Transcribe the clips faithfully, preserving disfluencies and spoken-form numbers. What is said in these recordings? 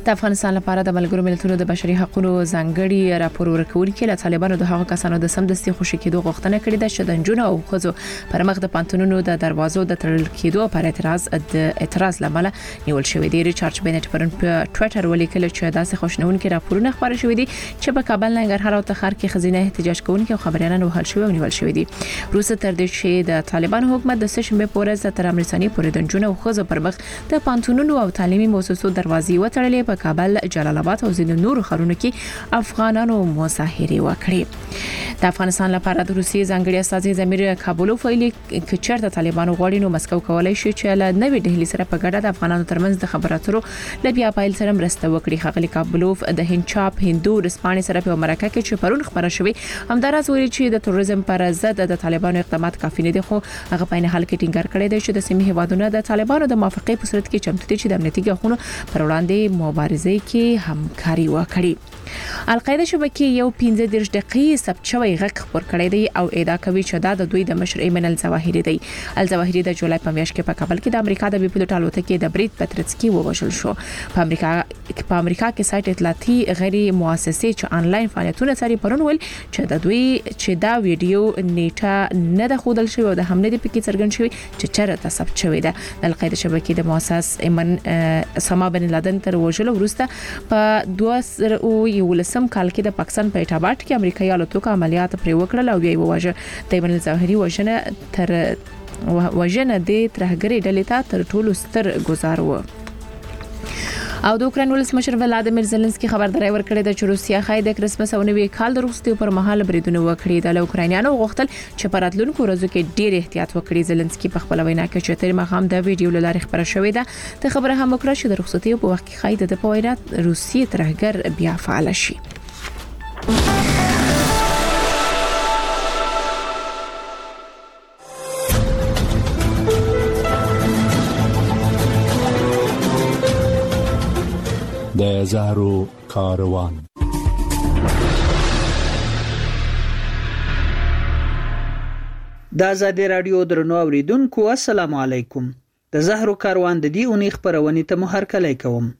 د افغانستان لپاره د ملګرو ملتونو د بشري حقوقو ځانګړي راپور ورکوونکي له طالبانو د هغو کسانو د سمدستي خوشي کېدو غوښتنه کړې ده چې د نجونو او ښځو پر مخ د پانتونونو د دروازو د تړل کېدو پر اعتراض د اعتراض لامل نیول شوی دی. ریچارډ بنټ پرون په ټوئیټر ولیکل چې داسې خوشنونکي راپورونه خبري شوې دي چې په کابل، ننګرهار او تخار کې خزینه احتجاج کوونکي او خبريالان وهل شوی او نیول شوی دي. روسه تر دې چې د طالبان حکومت د سشنبه پورې تر امریکایي پورې د نجونو او ښځو پر مخ د پانتونونو او تعلیمي مؤسسو دروازې وتړلې، په کابل، جلال آباد او ځینو نورو ښارونو کې افغانانو مظاهره وکړې. د افغانستان لپاره د روسیې ځانګړي استازي زمیر کابولوف ویلي چې چېرته طالبانو غواړي نو مسکو کولای شي چې له نوې ډهلي سره په ګډه د افغانانو ترمنځ د خبرو اترو ل بیا پایل سره مرسته وکړي. ښاغلي کابولوف د هندچاپ هندو رسپانې سره په مرکه کې چې پرون خبره شوې همداراز ویلي چې د تروریزم پر ضد د طالبانو اقدامات کافي نه دي، خو هغه په نه حال کې ټینګار کړی دی چې د سیمې هیوادونو د طالبانو د موافقې په صورت کې چمتو دي چې د امنیتي ګواښونو پر وړاندې مبارزه کې همکاري وکړي. القاعده شبکې یو پنځه دېرش دقیقې ثبت شوی غږ خبر کړی دی او ادعا کوي چې دا د دوی د مشر ایمن الظواهری دی. الظواهری د جولای په میاشت کې په کابل کې د امریکا د بي پلوټ الوتکې د برید پترڅکي ووژل شو. په امریکا په امریکا کې سایت اطلاعاتي غیر مؤسسې چې انلاین فعالیتونه ساري پرون ول چې د دوی چې دا ویډیو نیټه نه د خودل شوی او د حمله د پکې څرګند شوی چې چیرته ثبت شوی ده. القاعده شبکې د مؤسس ایمن اسامه بن لادن تر وژلو وروسته په دوه زره ولسم کال کې د پاکستان په ایټاباد کې امریکایي الوتکو عملیات پرې وکړل او بیا یې وواژه. د ایمن الظواهری وژنه تر وژنه د ترهګری ډلې ته تر ټولو ستر ګزار و. او د اوکراین ولسمشر ولادیمیر زيلنسکي خبرداري ورکړې ده چې روسیا خای د کرسمس او نوي کال د وروستي پر مهال بریدونه وکړي. د اوکراینانو غوښتل چې په راتلونکو ورځو کې ډېر احتیاط وکړي. زيلنسکي په خپل وینا کې چې تر مخام د ویډیو لاره خبره شوې ده ته خبره هم وکړه چې د رخصتي په وخت کې خای د په وینا روسي ترهګر بیا فعال شي. د زهرو کاروان. د آزادي رادیو درنو اوریدونکو السلام علیکم. د زهرو کاروان د دې اونۍ خبرونه ته مو هرکلی کوم.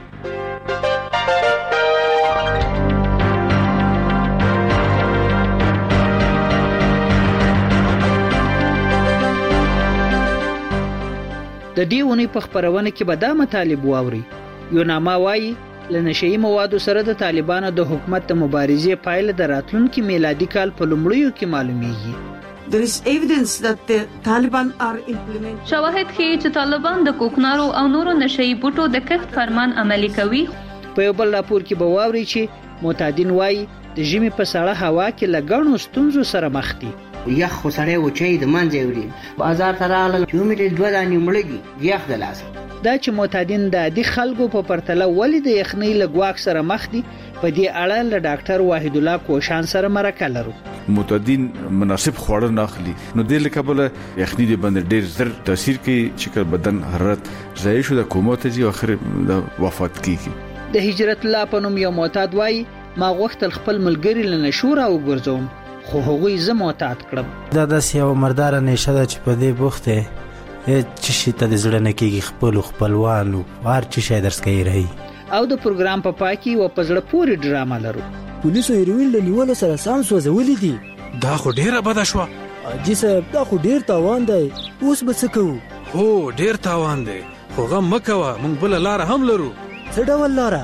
د دې اونۍ په خبرونه کې به دا مطالب واوري. یوناما وایي لنشئی موادو سره د طالبانو د حکومت د مبارزې پایله د راتلونکي میلادي کال په لومړیو کې معلومیږي. There is evidence that the Taliban are implementing. شواهد ښیي چې طالبان د کوکنارو او نورو نشئی بوټو د کښت فرمان عملي کوي. په یو بل راپور کې به واوري چې معتادین وایي د ژمي په سړه هوا کې لګڼو ستونزو سره مخ دي. یخ خو سړی وچی د منځه وړي بازار ته راغلل چې مې دوه دانې مړګي یخ د لاسه. دا چې معتادین د عادي خلکو په پرتله ولې د یخنۍ له ګواښ سره مخ دي په دې اړه له ډاکټر واحد الله کوشان سره مرکه لرو. معتادین مناسب خواړه نه اخلي نو د لکبل یخنۍ د باندې ډیر زر تاثیر کوي چې بدن حرارت ضایع شو د کومه ته ځي اخر د وفات کیږي. د هجرت الله په نوم یو معتاد وایي ما غوښتل خپل ملګری له نشور او ګرځوم خو هغوی زه معتاد کړم. دا داس یو مردار نشه ده چې په دې بوخته چې شي ته د زړه نه کېږي خپل خپلوانو هر چې شي درس کوي رہی. او د پروګرام په پای کې و پزړه پوری ډراما لرو. پولیسو هیروین له نیول سره سام سوځولې دي. دا خو ډیره بده شو. اجي صاحب دا خو ډیر تاوان دی. اوس به څه کوو؟ هو ډیر تاوان دی خو غم مکوه مونږ بل لار هم لرو. څه ډول لار؟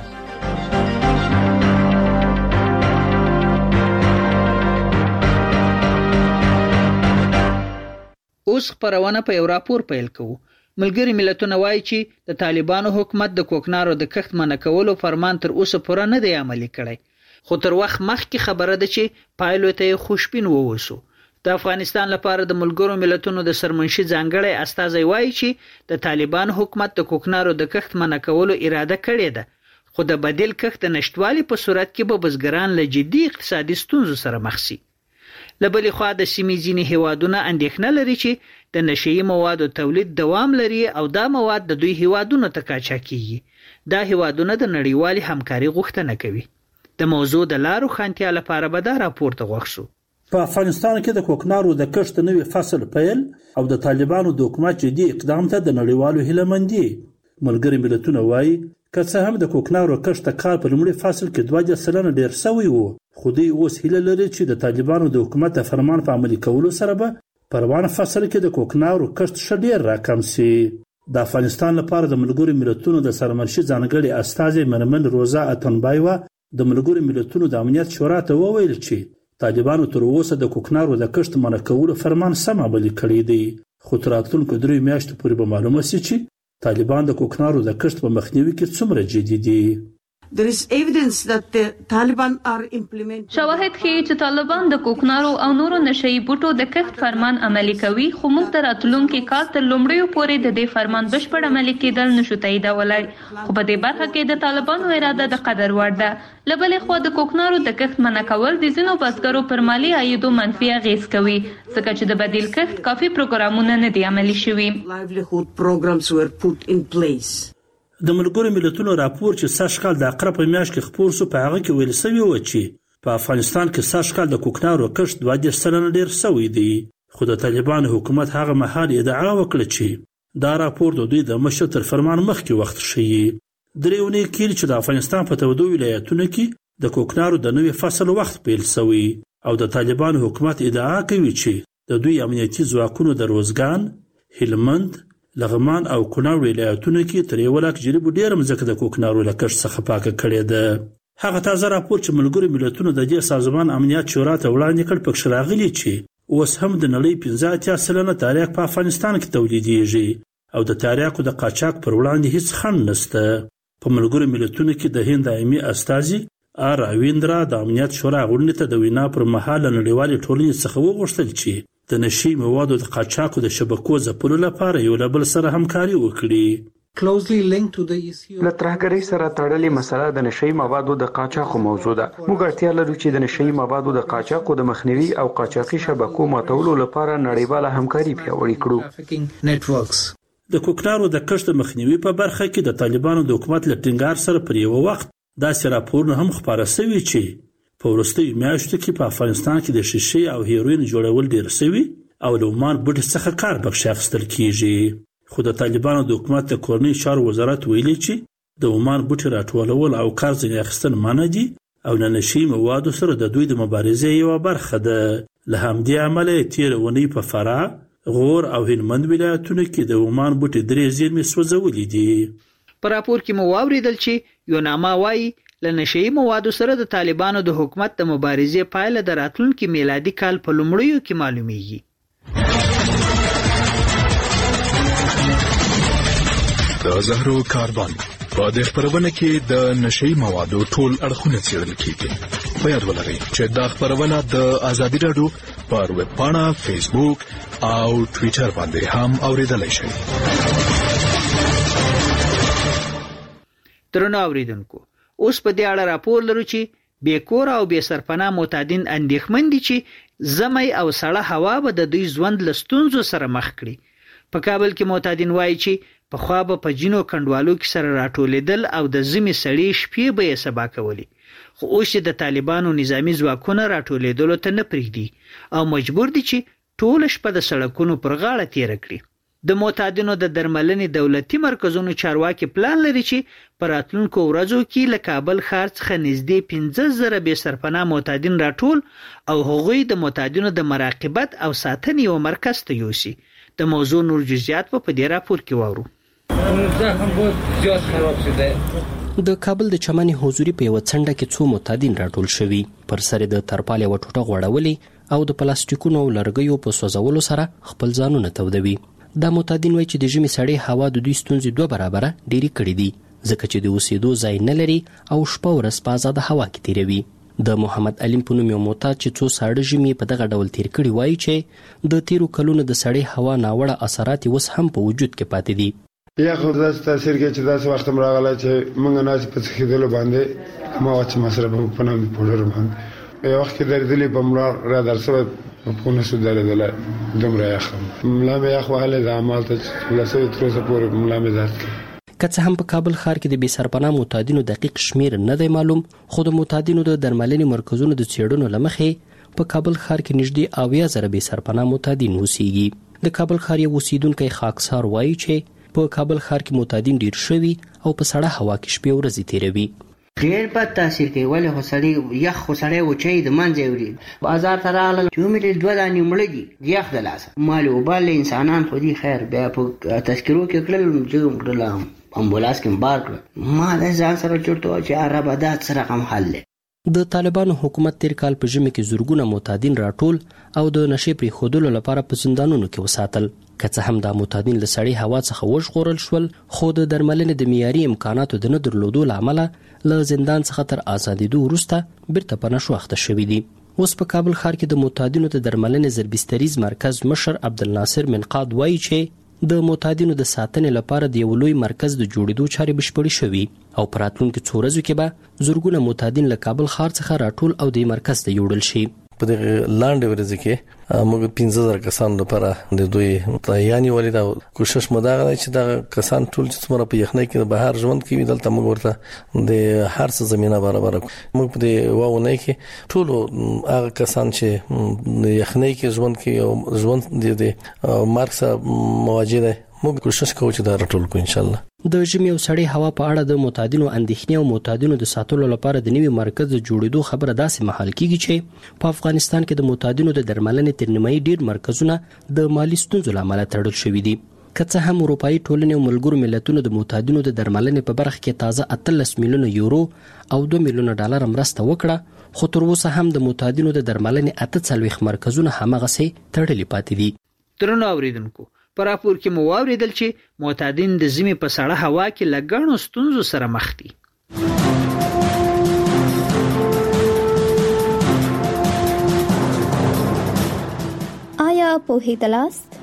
اوس خبرونه په یو راپور پیل کوو. ملګری ملتونه وایي چې د طالبانو حکومت د کوکنارو د کښت منع کولو فرمان تر اوسه پوره نه دی عملي کړی، خو تر وخت مخکې خبره ده چې پایلو ته خوشبین ووسو. د افغانستان لپاره د ملګرو ملتونو د سرمنشي ځانګړی استازی وایي چې د طالبان حکومت د کوکنارو د کښت منع کولو اراده کړې ده، خو د بدیل کښت نشټوالي په صورت کې به بزګران له جدي اقتصادي ستونزو سره مخ شي. لبلې خوا د سیمې ځینې هیوادونه اندېښنه لري چې د نشئی موادو تولید دوام لري او دا مواد د دوی هیوادونو ته قاچاق کیږي. دا هیوادونه د نړیوالي همکاري غوښتنه کوي. د موضوع د لارو خانتیا لپاره به دا راپور ته غوښ شو. په افغانستان کې د کوکنارو د کښت نوي فصل پیل او د طالبانو د حکومت جدي اقدام ته د نړیوالو هیله مندي. ملګری ملتونه وایي که څه هم د کوکنارو کښت د کال په لومړي فصل کې دوه دېرش سلنه ډېر سوی و، خو دوی اوس هیله لري چې د طالبانو د حکومت د فرمان په عملي کولو سره به په روان فصل کې د کوکنارو کښت ښه ډېر راکم سي. د افغانستان لپاره د ملګرو ملتونو د سرمنشي ځانګړي استازي مرمن روزا اتنبایوا د ملګرو ملتونو د امنیت شورا ته وویل چې طالبانو تر اوسه د کوکنارو د کښت منع کولو فرمان سم عملي کړی دی، خو تر راتلونکو دریو میاشتو پورې به معلومه سي چې طالبان د کوکنارو د کښت په مخنیوي کې څومره جدي دي. There is evidence that the Taliban are implementing. شواهد ښیي چې طالبان د کوکنارو او نورو نشئی بوټو د کښت فرمان عملي کوي، خو موږ تر راتلونکي کال تر لومړیو پورې د دې فرمان بشپړ عملي کېدل نشو تاییدولی. خو په دې برخه کې د طالبانو اراده د قدر وړ ده. له بلې خوا د کوکنارو د کښت منع کول د ځینو بزګرو پر مالي عایدو منفي اغېز کوي، ځکه چې د بدیل کښت کافي پروګرامونه نه دي عملي شوي. Livelihood programs were put in place. د ملګرو ملتونو راپور چې سږ کال د عقرب په میاشت کې خپور شو په هغه کې ویل سوي و چې په افغانستان کې سږ کال د کوکنارو کښت دوه دېرش سلنه ډېر سوی دی، خو د طالبانو حکومت هغه مهال ادعا وکړه چې دا راپور د دوی د مشر تر فرمان مخکې وخت ښیي. درې اونۍ کېږي چې د افغانستان په تودو ولایتونو کې د کوکنارو د نوي فصل وخت پیل سوی او د طالبانو حکومت ادعا کوي چې د دوی امنیتي ځواکونو د روزګان، هلمند، لغمان او کونړ ولایتونو کې تر یو لک جریبو ډېره مځکه د کوکنارو له کښت څخه پاکه کړې ده. هغه تازه راپور چې ملګرو ملتونو د دې سازمان امنیت شورا ته وړاندې کړ پکښې راغلي چې اوس هم د نړۍ پنځه اتیا سلنه تریاک په افغانستان کې تولیدیږي او د تریاکو د قاچاق پر وړاندې هیڅ خنډ نشته. په ملګرو ملتونو کې د هند دایمي استازي آر راویندرا د امنیت شورا غونډې ته د وینا پر مهال له نړیوالې ټولنې څخه وغوښتل چې د نشي موادو د قاچاقو د شبکو ځپلو لپاره یو له بل سره همکاري وکړي. له ترهګرۍ سره تړلې مسله د نشي موادو د قاچاقو موضوع ده. موږ اړتیا لرو چې د نشي موادو د قاچاقو د مخنیوي او قاچاقي شبکو ماتولو لپاره نړیواله همکاري پیاوړې کړو. د کوکنارو د کښت مخنیوي په برخه کې د طالبانو د حکومت له ټینګار سره پر یو وخت داسې راپورونه هم خپاره شوي چې په وروستیو میاشتو کې په افغانستان کې د شیشې او هیروین جوړول ډېر شوي او له عمان بوټي څخه کار پکښې اخیستل کیږي. خو د طالبانو د حکومت د کورنۍ چارو وزارت ویلي چې د عمان بوټي راټولول او کار ځینې اخیستل منع دي او له نشي موادو سره د دوی د مبارزې یوه برخه ده. له همدې امله یې تېره اونۍ په فراه، غور او هلمند ولایتونو کې د عمان بوټي درې زیرمې سوځولي دي. په راپور کې مو واورېدل چې یوناما وایي له نشئی موادو سره د طالبانو د حکومت د مبارزې پایله د راتلونکي میلادي کال په لومړیو کې معلومیږي. د زهرو کاروان په دې خبرونه کې د نشئی موادو ټول اړخونه څېړل کیږي. په یاد ولرئ چې دا خبرونه د ازادي راډیو پر ویب پاڼه، فیسبوک او ټویټر باندې هم اوریدلای شئ. درنو اوریدونکو، اوس په دې اړه راپور لرو چې بې کور او بې سرپناه معتادین اندېښمن دي چې ژمی او سړه هوا به د دوی ژوند له ستونزو سره مخ کړي. په کابل کې معتادین وایي چې پخوا به په ځینو کنډوالو کې سره راټولېدل او د ژمي سړې شپې به یې سبا کولې، خو اوس چې د طالبانو نظامي ځواکونه راټولېدلو ته نه پرېږدي او مجبور دي چې ټوله شپه د سړکونو پر غاړه تېره کړي. د معتادینو د درملنې دولتي مرکزونو چارواکي پلان لري چې په راتلونکو ورځو کې له کابل ښار څخه نږدې پنځه زره بې سرپناه معتادین راټول او هغوی د معتادینو د مراقبت او ساتنې یو مرکز ته یوسي. د موضوع نور جزئیات په دې راپور کې واورو. د کابل د چمن حضوري په یو څنډه کې څو معتادین راټول شوي، پر سر د ترپال یو ټوټه غوړولې او د پلاستیکونو او لرګیو په سوځولو سره خپل ځانونه تودوي. دا معتادین وایي چې د ژمي سړې هوا د دوی ستونزې دوه برابره ډېرې کړې دي، ځکه چې د اوسېدو ځای نه لري او شپه ورځ په ازاده هوا کې تېروي. د محمد علیم په نوم یو معتاد چې څو ساړه ژمي په دغه ډول تېر کړي وایي چې د تېرو کلونو د سړې هوا ناوړه اثرات اوس هم په وجود کې پاتې دي. یا خو داسې تاثیر کوي چې داسې وخت هم راغلی چې موږ ناسې په څښېدلو باندې ما چې مصرف په نامې پوډر باندې یو وخت کې درېدلې په مړه را در سوی په نه شو درېدلی دومره یخ ملا مې یخ وهلی د عمال ته چې له سوی تر اوسه پورې ملا مې درد کوي. که څه هم په کابل ښار کې د بې سرپناه معتادینو دقیق شمیر نه دی معلوم، خو د معتادینو د درملنې مرکزونو د څېړنو له مخې په کابل ښار کې نږدې اویا زره بې سرپناه معتادین اوسېږي. د کابل ښار یو اوسېدونکی خاکسار وایي چې په کابل ښار کې معتادین ډیر شوي او په سړه هوا کې شپې ورځې تیروي. ډېر بد تاثیر کوي، ولې خو سړی یخ خو سړی وچوي د منځه وړي. بازار ته راغلل چې ومې دوه دانې مړه دي د یخ د لاسه، مالې اوبه انسانان خو دي خیر. بیا په تذکرو کې کړل چې کړل امبولانس کې بار کړل، ما د ځان سره چورته و چې عربه دا څه رقم حل دی. د طالبانو حکومت تیر کال په ژمي کې زورګونه معتادین راټول او د نشې پرېښودلو لپاره په زندانونو کې وساتل. که څه هم دا معتادین له سړې هوا څخه وژغورل شول، خو د درملنې د معیاري امکاناتو د نه درلودو له امله له زندان څخه تر ازادېدو وروسته بیرته په نشو اخته شوي دي. اوس په کابل ښار کې د معتادینو د درملنې زربستریز مرکز مشر عبدالناصر منقاد وایي چې د معتادینو د ساتنې لپاره د یو لوی مرکز د جوړېدو چارې بشپړې شوي او په راتلونکي څو ورځو کې به زرګونه معتادین له کابل ښار څخه راټول او د مرکز ته یوړل شي. په دغه لاندې ورځ کې موږ پنځه زره کسان لپاره د دوی تیاری ولې دا کوشش مداغه چې دا کسان ټول چې څومره په یخنۍ کې د بهر ژوند کوي دلته موږ ورته د هر څه زمينه برابر موږ په دې واونه کې ټول هغه کسان چې د یخنۍ کې ژوند کوي او ژوند د مرګ سره مواجه دي موږ کوشش کوو چې دا راټول کو ان شاء الله. د ژمي او سړې هوا په اړه د معتادینو اندېښنې او معتادینو د ساتلو لپاره د نوي مرکز د جوړېدو خبره داسې مهال کیږي چې په افغانستان کې د معتادینو د درملنې تر نیمایي ډیر مرکزونه د مالی ستونزو له امله تړل شوي دي. که څه هم اروپایي ټولنې او ملګرو ملتونو د معتادینو د درملنې په برخه کې تازه اتلس میلیونه یورو او دوه میلیونه ډالر مرسته وکړه، خو تر اوسه هم د معتادینو د درملنې اته څلوېښت مرکزونه هماغسې تړلي پاتې دي. درنو اوریدونکو، په راپور کې مو واوریدل چې معتادین د ژمي په سړه هوا کې له ګڼو ستونزو سره مخ دي. آیا پوهیدلاست؟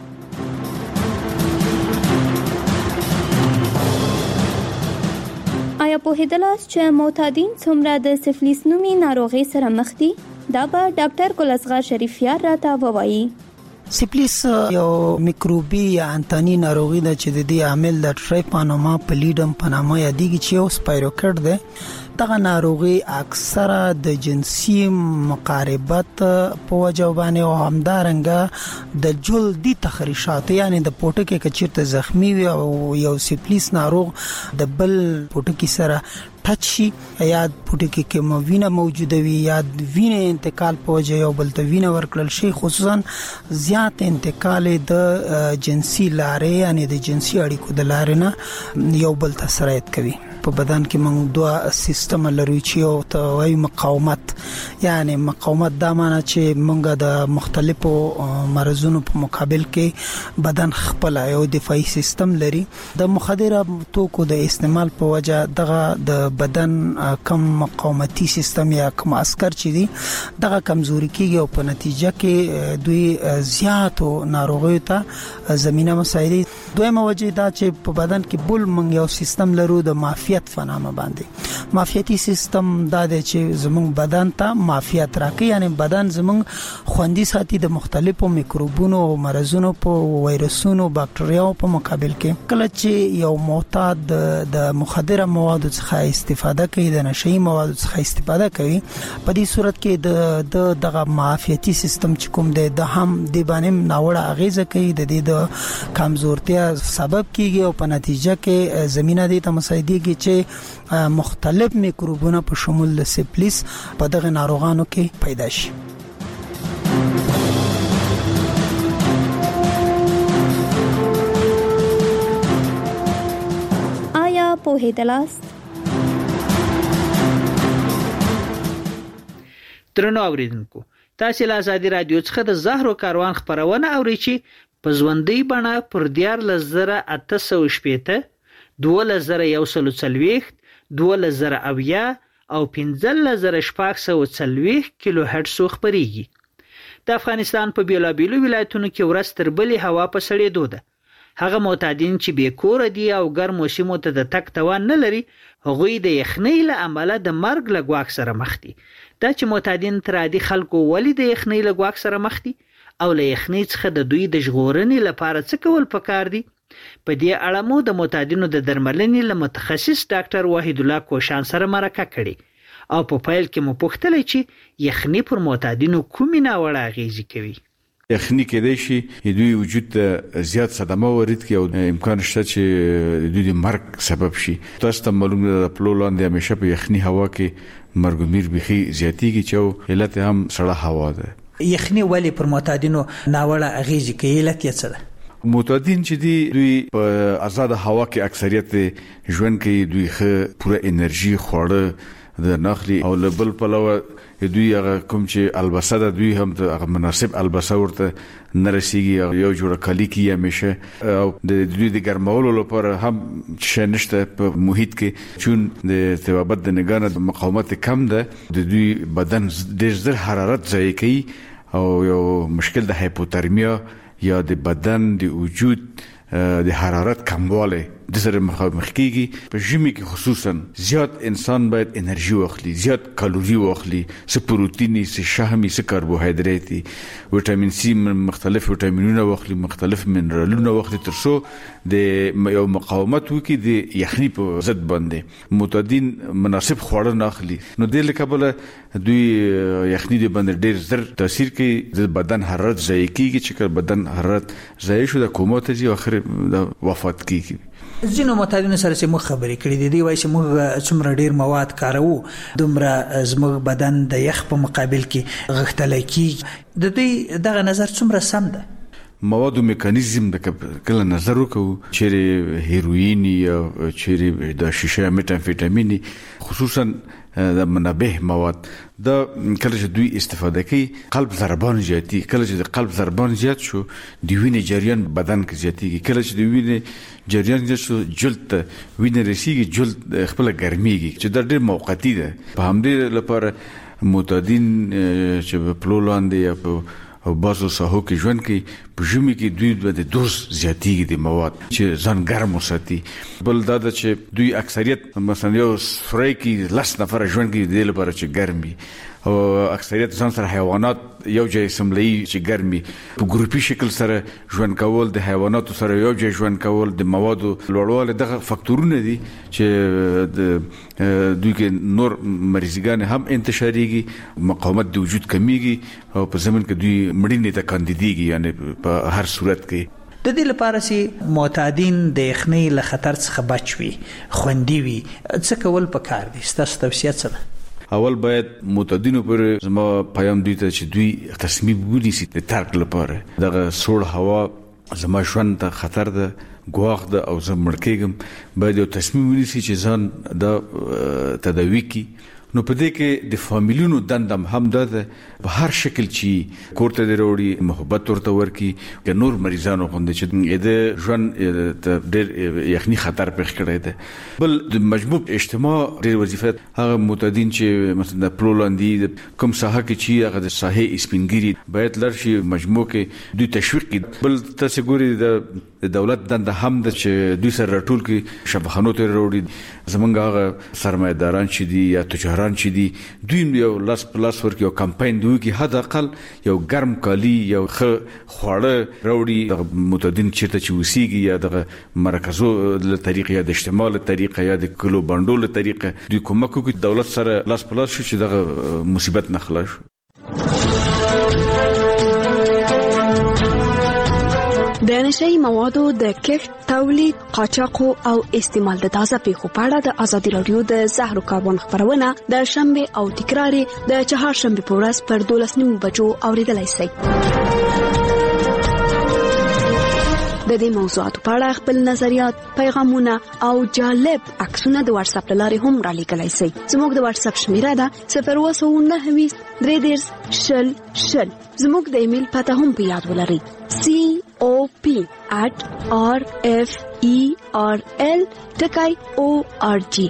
آیا پوهیدلاست چې معتادین څومره د سفلیس نومي ناروغۍ سره مخ دي؟ دا به ډاکټر ګل اصغر شریفیار راته ووایي. سفلیس یو میکروبي یا انتاني ناروغي ده چې د دې عامل د ټریپانوما پلیډم په نامه یادېږي چې یو سپایروکټ ده. دغه ناروغي اکثره د جنسي مقاربت په وجه باندې او همدارنګه د جلدي تخریشات یعنی د پوټکي کچیرته زخمی وي او یو سفلیس ناروغ د بل پوټکي سره ټچ شي یا پوټکي کې مو وینه موجوده وي یا وینه انتقال په وجه یو بل ته وینه ورکړل شي، خصوصا زیات انتقال د جنسي لارې یعنی د جنسي اړیکو د لارې نه یو بل ته سرایت کوي. په بدن کې موږ دوه سیستم لرو چې یو ته وایي مقاومت، یعنی مقاومت دا معنی چې موږ د مختلفو مرزونو په مقابل کې بدن خپل یو دفاعي سیستم لري. د مخدره توکو د استعمال په وجه دغه د بدن کم مقاومتي سیستم یا کم عسكر چې دي دغه کمزوري کیږي او په نتیجه کې دوی زیاتو ناروغیو ته زمينه مساعدي. دویمه وجه دا چې په بدن کې بل موږ یو سیستم لرو د مافیات فنامه باندې. مافیاتي سیستم دا دی چې زموږ بدن ته مافیات راکړي، یعنی بدن زموږ خوندي ساتي د مختلفو میکروبونو او مرزونو په وایرسونو بکټریاو په مقابل کې. کله چې یو معتاد د مخدره موادو څخه استفاده کوي، د نشئی موادو څخه استفاده کوي، په دې صورت کې د دغه مافیاتي سیستم چې کوم دی د هم د باندې ناوړه اغیزه کوي، د دې د کمزورتیا سبب کیږي او په نتیجه کې زمينه دي ته مساعديږي چې مختلف میکروبونه په شمول د سفلیس په دغه ناروغانو کې پیدا شي. آیا پوهیدلاست؟ درنو اوریدونکو، تاسو له ازادي رادیو څخه د زهرو کاروان خبرونه اورئ چې په ژوندۍ بڼه پر دیارلس زره اته سوه شپېته، دولس زره یو سل څلوېښت، دولس زره اویا او پنځلس زره شپږ سوه څلوېښت کیلو هرټز خپرېږي. د افغانستان په بیلابیلو ولایتونو کې ورځ تر بلې هوا په سړېدو ده. هغه معتادین چې بې کوره دي او ګرمو سیمو ته د تګ توان نه لري، هغوی د یخنۍ له امله د مرګ له ګواښ سره مخ دي. دا چې معتادین تر عادي خلکو ولې د یخنۍ له ګواښ سره مخ دي او له یخنۍ څخه د دوی د ژغورنې لپاره څه کول پکار دي، په دې اړه مو د معتادینو د درملنې له متخصص ډاکټر وحید الله کوشان سره مرکه کړې او په پیل کې مو پوښتلې چې یخنۍ پر معتادینو کومې ناوړه اغیزې کوي. یخني کېدای شي دوی وجود ته زیات صدمه ورید کی او امکان شته چې دوی د مرګ سبب شي. تاسو ته معلومه ده پلولاند همیشه په یخني هوا کې مرګ میر بخي زیاتیږي چې علت هم سړه هوا ده. یخني ولی پر معتادینو ناوړه اغیزه کوي، علت یې څه ده؟ معتادین چې دی دوی په آزاد هوا کې اکثریت ژوند کوي، دوی ښه پوره انرژي خوړه د نخلي او لبل پلوه دوی هغه کوم چې البسه ده دوی هم د مناسب البسه ورته نرسیږي، یو جوړه کالی کی همیشه او د دوی د ګرمولو لپاره هم شنشته په محیط کې چون د ثوابت د نگانه د مقاومت کم ده، د دوی بدن ډېر زر حرارت ضایع کوي او یو مشکل د هایپوترمیا یا د بدن د وجود د حرارت کمواله د سره مخامخ کیږي. په ژمي کې خصوصا زیات انسان باید انرژي واخلي، زیات کالوري واخلي، څه پروتیني، څه شحمي، څه کاربوهایدریتي، وټامین سي، مختلف وټامینونه واخلي، مختلف منرالونه واخلي ترڅو د یو مقاومت وکړي د یخني په ضد باندې. معتادین مناسب خواړه نه اخلي نو د لکبل دوی یخني د باندې ډېر زر تاثیر کوي، د بدن حرارت ضایع کیږي، چې بدن حرارت ضایع شو د کومات ځي اخر د وفات کیږي. ځینو معتادینو سره چې موږ خبرې کړې دي دی وایي چې موږ څومره ډیر مواد کاروو دومره زموږ بدن د یخ په مقابل کې غښتلی کیږي. د دوی دغه نظر څومره سم ده؟ موادو میکانیزم د کله نظر وکړو چې هیروین یا چې د شیشه میتامفیټامین خصوصا د منبه مواد دا کله چې دوی استفاده کوي قلب ضربان زیاتی، کله چې د قلب ضربان زیات شو د وینې جریان بدن کې زیاتیږي، کله چې د وینې جریان زیات شو جلد ته وینې رسیږي، جلد خپل ګرميږي چې دا ډېر موقتی ده. په همدې لپاره معتادین چې په پلولاند یا په او بازو ساحو کې ژوند کوي په ژمي کې دوی د دوز زیاتیږي د مواد چې ځان ګرم وساتي. بل دا چې دوی اکثریت مثلا یو سوري کې لس نفر ژوند کوي د لپاره چې ګرمي او اکثریت ځان سره حیوانات یو ځای سملي چې ګرمي په ګروپي شکل سره ژوند کول، د حیواناتو سره یو ځای ژوند کول، د موادو لوړواله دغه فاکتورونه دي چې د دوی کې نور مریضګان هم انتشاريږي، مقاومت د وجود کمیږي او په زمين کې دوی مړینې ته کاندیديږي. یعنی په هر صورت کې د دې لپاره چې معتادین د یخنۍ له خطر څخه بچ وي، خوندي وي، څه کول پکار دي؟ ستاسو توصیه څه ده؟ اول باید معتادینو پر زما پیام دوی ته چې دوی تصمیم ونیسي د ترک لپاره. دغه سوړ هوا زما ژوند ته خطر ده، ګواښ ده او زه مړ کېږم. باید یو تصمیم ونیسي چې ځان دا تداوي کړي. نو په دې کې د فامیلونو دندم هم ده په هر شکل چې کوړه د وروړي محبت ورته ورکی که نور مریضانو غوندي چې د ژوند د ډېر یخني خطر پېښ کړی ده. بل د مجموع اجتماع ډېر وظیفه هغه معتادین چې مثلا د پلولاندي کوم ساحه کې چې هغه د ساحې اسپینګری باید لرشي مجموع کې دوی تشویق کړي. بل تاسو ګوري د دولت دنده هم د چې دوی سره ټول کې شفاخانو ته وروړي زمونږ هغه سرمایداران چې دي یا تجاران چې دي دوی یو لاس پلاس ورکي یو کمپاین دوی کې حد اقل یو ګرم کالی یو خ خواړه راوړي د معتادین چیرته چې وسیږي یا د مرکزو له طریقې یا د اجتماع له طریقې یا د کلو بانډو له طریقې دوی کومک کوي دولت سره لاس پلاس شي چې دغه مصیبت نه خلاص شي. د نشئی موادو د کښت، تولید، قاچاق او استعمال د تازه پیښو په اړه د ازادي رادیو د زهرو کاربن خبرونه د شنبه او تکرار د چهارشنبه په ورځ پر دولس نیمو بجو اوریدلای شئ. د دې موضوعاتو په اړه خپل نظریات، پیغامونه او جالب عکسونه د واتس اپ لارې هم را لیکلای شئ. زموږ د واتس اپ شمیره ده صفر اووه نهه ویشت درې دېرش شل شل. زموږ د ایمیل پته هم په یاد ولرئ سی او پی at r f e r l ټکی او ار جی.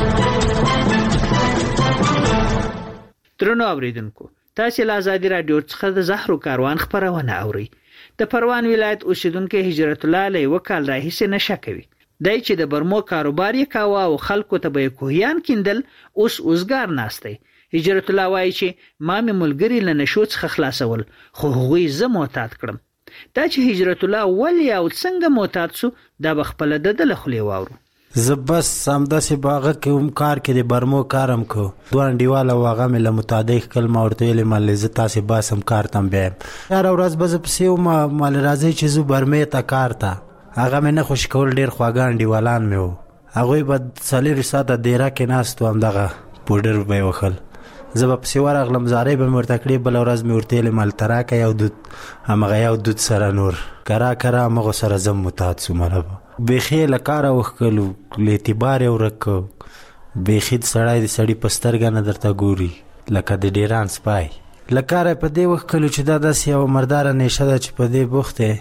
درنو اوریدونکو، تاسو له ازادي رادیو څخه د زهرو کاروان خبرونه اورئ. د پروان ولایت اوسیدونکو هجرت الله له وکال راهیسه نشه کوي. دای چې د برمو کاروبار یې کاوه او خلکو ته به کوهیان کیندل اوس اوسګار ناشته. هجرت الله وایي چې ما مې ملګری له نشو څخه خلاصول خو هغوی زه معتاد کړم. دا چې هجرت الله ولی او څنګه معتاد سو دا بخپله د دل خلی واورو. زه بس همداسې باغه کې هم کار کې د برمو کارم کو دوه انډیواله واغه مې له متعدق کلمه ورته ویلې مالې زه تاسې باسم کار ته بیایم هره ورځ به زه پسې وم مالې راځئ چې زه برمې ته کار ته هغه مې نه خوشي کول ډېر خواږه انډیوالان مې وو هغوی به څلېروي ساعته دیره کې ناست و همدغه پوډر به یې وښل زه به پسې ورغلم زارۍ به مې ورته کړې بله ورځ مې ورته ویلې مالته راکه یو دود همغه یو دود سره نور کرا کرا همغو سره زه متحد شوم به بیخي له کاره وښکلو له اعتبار یې ورک کړ بیخي سړی د سړي په سترګه نه درته ګوري لکه د ډیران سپای له کاره په دې وښکلو چې دا داسې یوه مرداره نیشه ده چې په دې بوخت دی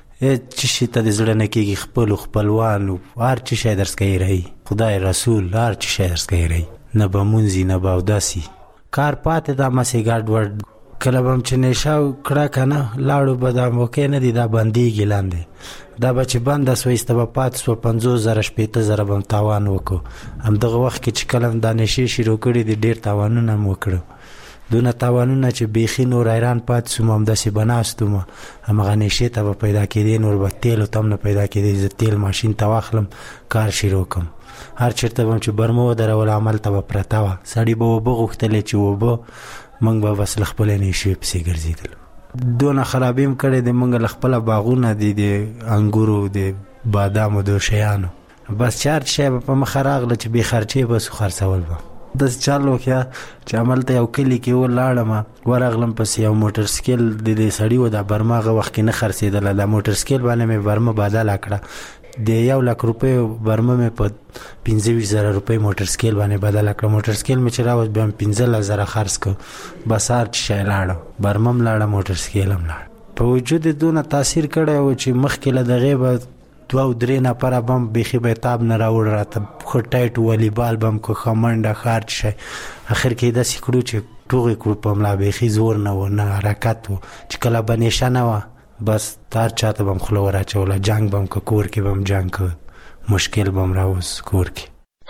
څه شي ته د زړه نه کېږي خپلو خپلوانو هر څه شی درس کوي رهي خدای رسول هر څه شی درس کوي رهي نه به مونځي نه به اوداسي کار پاتې دا مسې ګډ وډ کله به هم چې نیشه کړه که نه لاړو به دا موقع نه دي دا بندېږي لاندې دا به چې بنده سوه ایسته به پاتې سوه پنځوس زره شپېته زره به هم تاوان وکړو همدغه وخت کې چې کله هم دا نشې شروع کړي دي ډېر تاوانونه هم وکړو دونه تاوانونه چې بیخي نور حیران پاتې سوم همداسې به ناست وم همغه نیشې ته به پیدا کېدې نور به تیلو ته هم نه پیدا کېدې زه تیل ماشین ته واخلم کار شروع کړم هر چېرته به هم چې برمه ودرول عمل ته به پرته وه سړي به اوبه غوښتلې چې اوبه موږ به بس له خپلې نیشې پسې ګرځېدلو دونه خرابي هم کړې د موږ له خپله باغونه دي د انګورو د بادامو د شیانو بس چې هر شی به په مخه راغله چې بې خرچې به سو خرڅول به داسې چل وکړه چې هملته یو کلي کې ولاړم ورغلم پسې یو موټر سکیل د دې سړي و دا برمه هغه وخت کې نه خرڅېدله دا موټر سکیل باندې مې برمه بدله کړه د یو لک روپیو برمه مې په پنځه ویشت زره روپۍ موټر سکیل باندې بدله کړه موټر سکیل مې چې راوست بیا مې پنځلس زره خرڅ کړه بس هر څه شی لاړه برمه هم لاړه موټر سکیل هم لاړه په وجود یې دونه تاثیر کړی و چې مخکې له دغې به دوه او درې نفره به هم بیخي به یې تاب نه راوړ راته ښه ټایټ والیبال به هم که ښه منډه ښه هر څه شی اخر کې یې داسې کړو چې ټوغې کړو په ملا بیخي زور نه و نه حرکت و چې کله به نیشه نه وه بس هر چاته به هم خوله ور اچوله جنګ به هم که کور کې به هم جنګ که مشکل به هم راوز کور کې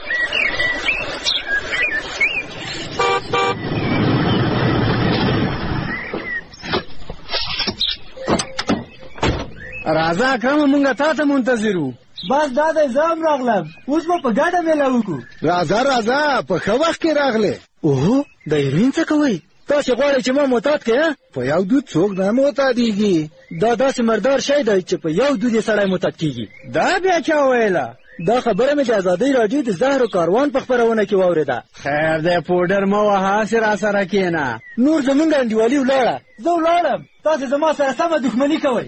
راځه اکرمه مونږ تا ته منتظر وو بس دا دی زه هم راغلم اوس به په ګډه میله وکړو راځه راځه په ښه وخت کې راغلې اوهو د هیروین څه کوئ تاسې غواړئ چې ما معتاد کړې په یو دود څوک نه معتادېږي دا داسې مردار شی دی چې په یو دود یې سړی معتاد کېږي دا بیا چا ویله دا خبره مې د ازادۍ راډیو د زهرو کاروان په خپرونه کې واورېده خیر دی پوډر مه وهه هسې را سره کښېنه نور زمونږ انډیوالي ولاړه زه ولاړم تاسې زما سره سمه دښمني کوئ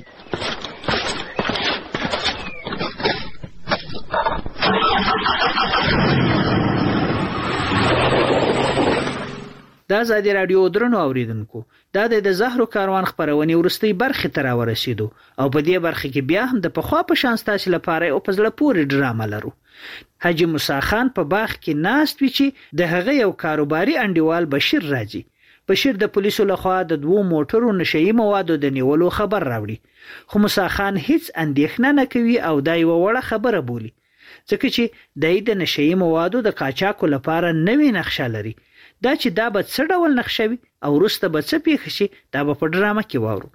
دا ازادي راډیو درنو اوریدونکو دا د زهرو کاروان خبرونه ورستۍ برخه تر ورسېدو او په دې برخه کې بیا هم د پخوا په شان ستاسو لپاره او په زړه پورې ډرامه لرو حاجی موسی خان په باغ کې ناست وی چې د هغه یو کاروباري انډیوال بشیر راځي بشیر د پولیسو لخوا د دوو موټرو نشئی موادو د نیولو خبر راوړي خو موسی خان هیڅ اندېښنه نه کوي او دا یو وړه خبره بولي ځکه چې د نشئی موادو د قاچاقو لپاره نوې نقشه لري دا چې دا به څه ډول نقشه وي او وروسته به څه پیښ شي دا به په ډرامه کې واورو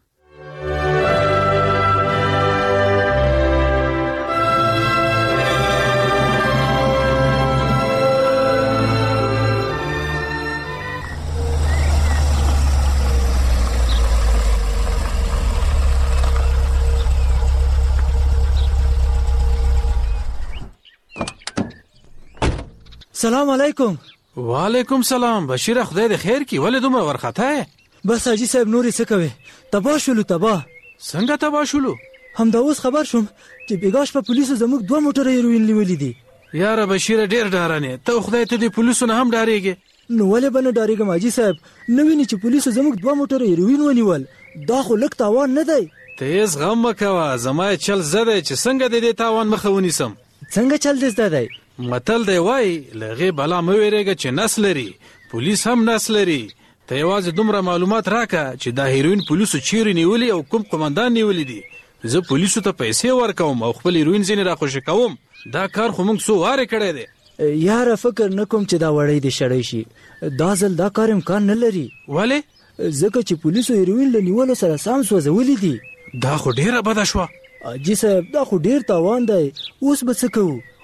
سلام علیکم وعلیکم سلام بشیر خدای دې خیر کی ولې دومره ورخته یې بس حاجی صاحب نورې څه کوي تباه شولو تباه څنګه تباه شولو همدا اوس خبر شوم چې بیګاش په پولیسو زموږ دوه موټره هیروین نیولي دي یاره بشیر ډیر ډارنې ته خدای ته دې پولیسو نه هم ډارېږې نو ولې به نه ډارېږم حاجي صاحب نه ویني چې پولیسو زموږ دوه موټره هیروین ونیول دا خو لږ تاوان نه دی ته هېڅ غم مه کوه زما چل زه دی چې څنګه د دې تاوان مخه ونیسم څنګه چل دې زده دی متل دی وای له هغې بلا مه ویرېږه چې نس لري پولیس هم نس لري ته یوازې دومره معلومات راکړه چې دا هیروین پولیسو چیرې نیولي او کوم قمندان نیولي دي زه پولیسو ته پیسې ورکوم او خپل هیروین ځینې راخوشي کوم دا کار خو موږ څو وارې کړی دی یاره فکر نه کوم چې دا وړی دې شړی شي دا ځل دا کار امکان نه لري ولې ځکه چې پولیسو هیروین له نیولو سره سم سوځولي دي دا خو ډیره بده شوه حاجي صاحب دا خو ډیر تاوان دی اوس به څه کوو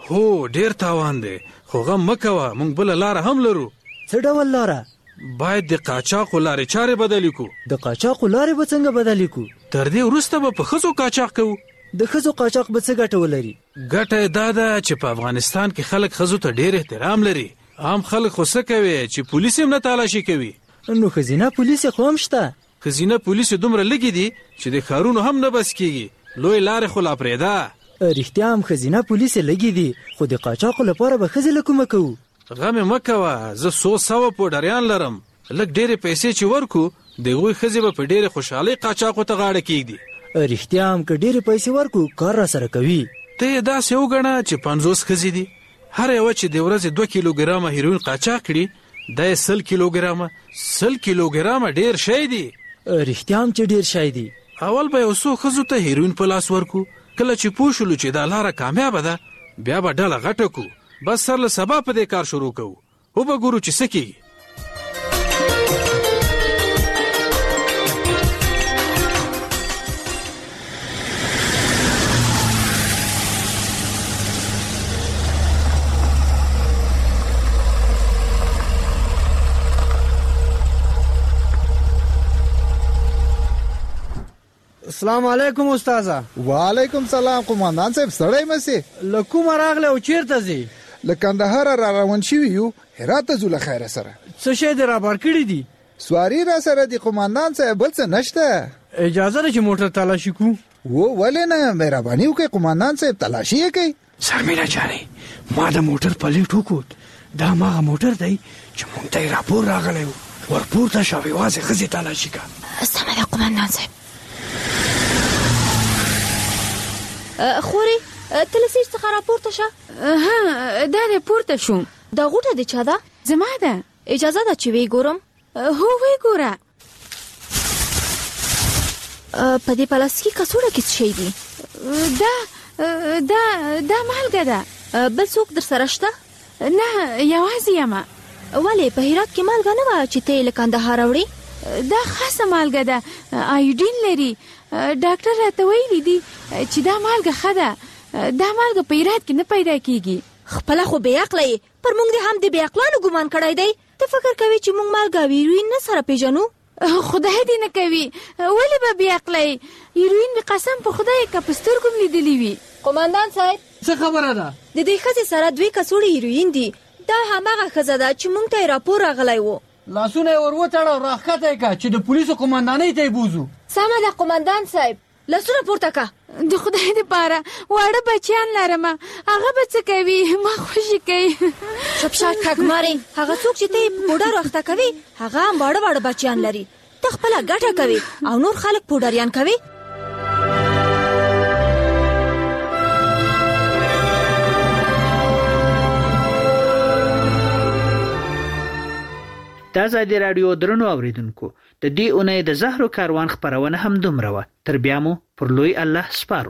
هو ډیر تاوان دی، خو غم مه کوه، موږ بله لاره هم لرو. څه ډول لاره؟ باید د قاچاقو لارې چارې بدلې کړو. د قاچاقو لارې به څنګه بدلې کړو؟ تر دې وروسته به په ښځو قاچاق کوو. د ښځو قاچاق به څه ګټه ولري؟ ګټه یې دا ده چې په افغانستان کې خلک ښځو ته ډیر احترام لري. عام خلک خو څه کوي چې پولیس هم نه تالاشي کوي. نو ښځینه پولیس خو هم شته. ښځینه پولیس دومره لږې دي چې د ښارونو هم نه بس کېږي. لوی لارې خو لا پرېږده. رښتیا هم ښځینه پولیس لږې دي، خو د قاچاقو لپاره به ښځې له کومه کوو؟ غم یې مه کوه، زه څو سوه پوډریان لرم. لږ ډېرې پیسې چې ورکو د هغوی ښځې به په ډېرې خوشحالۍ قاچاقو ته غاړه کېږدي. رښتیا هم که ډېرې پیسې ورکو کار را سره کوي. ته یې داسې وګڼه چې پنځوس ښځې دي، هر یوه چې د ورځې دوه کیلوګرامه هیروین قاچاق کړي دا یې سل کیلوګرامه. سل کیلوګرامه ډېر شی دی. رښتیا هم چې ډېر شی دی. اول به یو څو ښځو ته هیروین په لاس ورکو، کله چې پوه شولو چې دا لاره کامیابه ده بیا به ډله غټه کو. بس سر له سبا په دې کار شروع کوو، و به ګورو چې څه کېږي. السلام علیکم استاذه. وعلیکم سلام قومندان صاحب. سړی مسي له کومه راغلی او چیرته ځې؟ له کندهار را روان شوي یو، هرات ته ځو له خیره سره. څه شی دې رابار کړي دي؟ سواری را سره دی قومندان صاحب، بل څه نشته. اجازه ده چې موټر تلاشي کو؟ و ولې نه، مهرباني وکړئ قومندان صاحب، تلاشي یې کوي. شرمیلا جانې، ما د موټر پلیټ وکوت، دا هماغه موټر دی چې مونږ ته یې راپور راغلی و. ورپورته شو، یوازې ښځې تلاشي کا. سمه ده قومندان صاحب. خوري ته له سیټ څخه راپورته شه. ها دا دې پورته شوم. دا غوټه دې چا ده؟ زما ده. اجازه ده چې وی ګورم؟ هو وی ګوره. په دې پلاستیکي کڅوړه کې څه شی دي؟ دا دا دا مالګه ده. بل څوک در سره شته؟ نه یوازې یم. ولې په هرات کې مالګه نه وه چې ته یې له کندهار راوړې؟ دا خاصه مالګه ده، آیوډین لري. ډاکټر راته ویلي دي چې دا مالګه ښه ده. دا مالګه په هرات کې نه پیدا کېږي. خپله خو بې عقله یې، پر موږ دې هم د بې عقلانو ګمان کړی دی. ته فکر کوې چې موږ مالګه او هیروین نه سره پېژنو؟ خدای دې نه کوي، ولې به بې عقله یې؟ هیروین مې قسم په خدای که په سترګو مې لیدلي وي. قومندان صاحب څه خبره ده؟ د دې ښځې سره دوې کڅوړې هیروین دي. دا هماغه ښځه ده چې موږ ته یې راپور راغلی و. لاسونه یې ور وتړه او راښکته یې که چې د پولیسو قومندانۍ ته یې بوزو. سمه ده قومندان صاحب، لاسونه پورته که. د خدای دپاره واړه بچیان لرم، هغه به څه کوي؟ ما خوشي کوي. چپشاټ کږمارې، هغه څوک چې ته یې په پوډر اخته کوي هغه هم واړه واړه بچیان لري. ته خپله ګټه کوي او نور خلک پوډریان کوي. د ازادي راډیو درنو اوریدونکو، د دې اونۍ د زهرو کاروان خپرونه هم دومره وه. تر بیا مو پر لوی الله سپارو.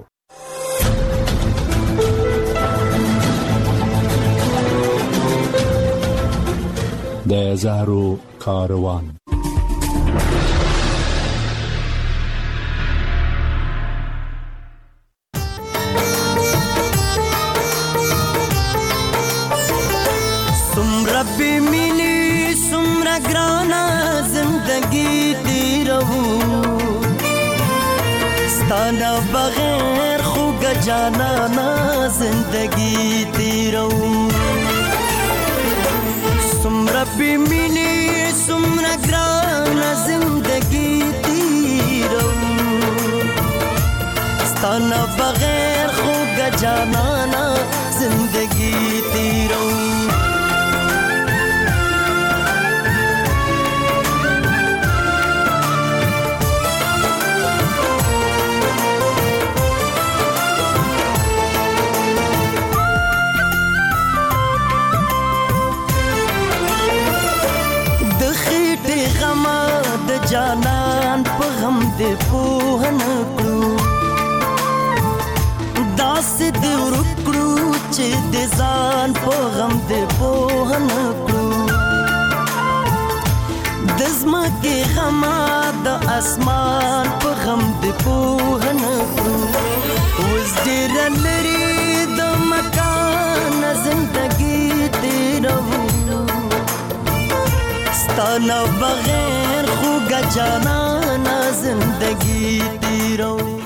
د زهرو کاروان. سمره بی مینی سمره گرانا زندگی تیرو، ستانا بغیر خوگ جانانا زندگی تیرو. سمره بی مینی سمره گرانا زندگی تیرو، ستانا بغیر خوگ جانانا زندگی تیرو. جانان په غم دې پوه نه کړو، داسې دې ورکړو چې د ځان په غم دې پوه نه کړو. د ځمکې غمه د اسمان په غم دې پوه نه کړو. اوس ډېره لرې د مکان न बगैर खुगा जाना ना जिंदगी तीरो